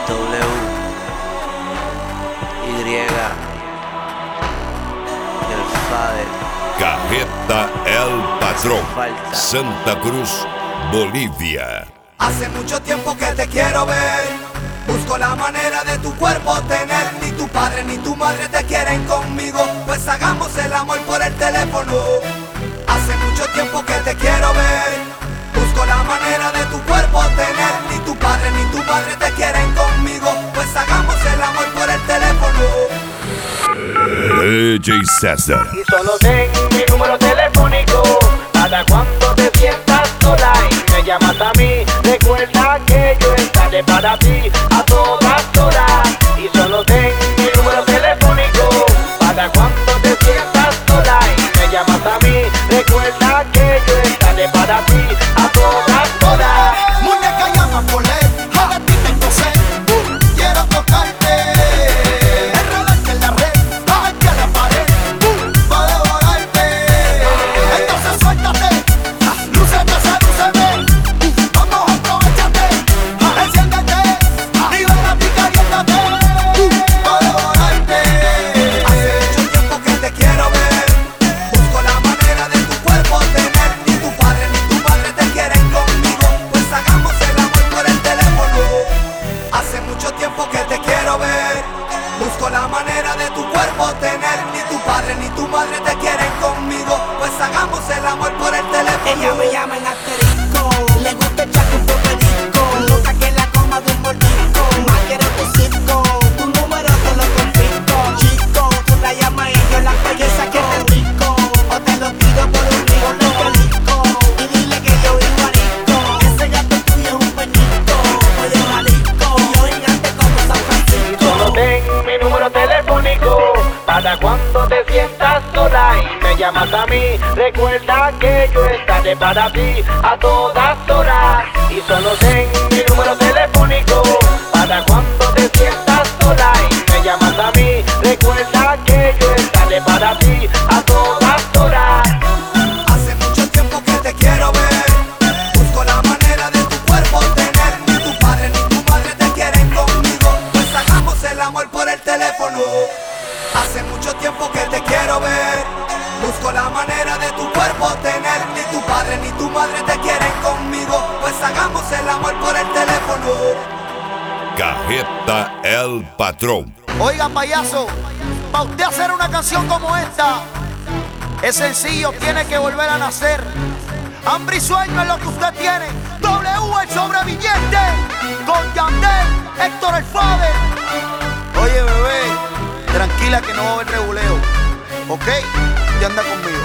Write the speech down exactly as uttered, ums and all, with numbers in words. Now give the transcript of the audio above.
W, Y, el Fader. Carreta El Patrón, Falta. Santa Cruz, Bolivia. Hace mucho tiempo que te quiero ver. Busco la manera de tu cuerpo tener. Ni tu padre ni tu madre te quieren conmigo, pues hagamos el amor por el teléfono. Hace mucho tiempo que te quiero ver. Busco la manera de tu cuerpo tener. Ni tu padre ni tu madre te quieren conmigo, pues hagamos el amor por el teléfono. D J César. Y solo ten mi número telefónico para cuando te sientas sola y me llamas a mí. Recuerda que yo estaré para ti a todas horas. Y solo ten mi número telefónico para cuando te sientas sola y me llamas a mí. Recuerda que yo estaré para ti a todas horas. Muñeca, llama por ley, a ti tengo sed. Uh, quiero tocarte, enredarte en la red, bajarte a la pared, uh, pa' devorarte. Entonces suéltate, ah, lúcete, sedúceme, uh, vamos, aprovechate, ah, enciéndete, ah, libérate y caliéntate, uh, pa' devorarte. Hace mucho tiempo que te quiero ver. Busco la manera de tu cuerpo tener. Ni tu padre ni tu madre te quieren conmigo, pues hagamos el amor por el teléfono. Hace mucho tiempo que te quiero ver. Busco la manera de tu cuerpo tener. Ni tu padre ni tu madre te quieren conmigo, pues hagamos el amor por el teléfono. Ella me llama en asterisco, le gusta echarte un poperico, loca que la coma de un mordisco, más quiere tu circo, tu número te lo confisco. Chico, tú la llamas y yo la belleza que te rico, o te lo tiro por un río disco, y dile que yo vivo arisco. Ese gato tuyo es un peñito, oye Jalisco, y yo gigante como San Francisco. Solo ten mi número telefónico para cuando te sientas sola y me llamas a mí. Recuerda que yo estaré para ti a todas horas. Y solo ten mi número telefónico para cuando te sientas sola y me llamas a mí. Recuerda que yo estaré para ti a todas horas. Hace mucho tiempo que te quiero ver. Busco la manera de tu cuerpo tener. Ni tu padre ni tu madre te quieren conmigo, pues hagamos el amor por el teléfono. Hace mucho tiempo que te quiero ver. Busco la manera de tu cuerpo tener. Ni tu padre ni tu madre te quieren conmigo, pues hagamos el amor por el teléfono. Carreta El Patrón. Oiga, payaso, para usted hacer una canción como esta, es sencillo, tiene que volver a nacer. Hambre y sueño es lo que usted tiene. W el sobreviviente, con Yandel, Héctor el Fader. Oye, bebé, tranquila que no va a haber reguleo, ¿ok? Y anda conmigo.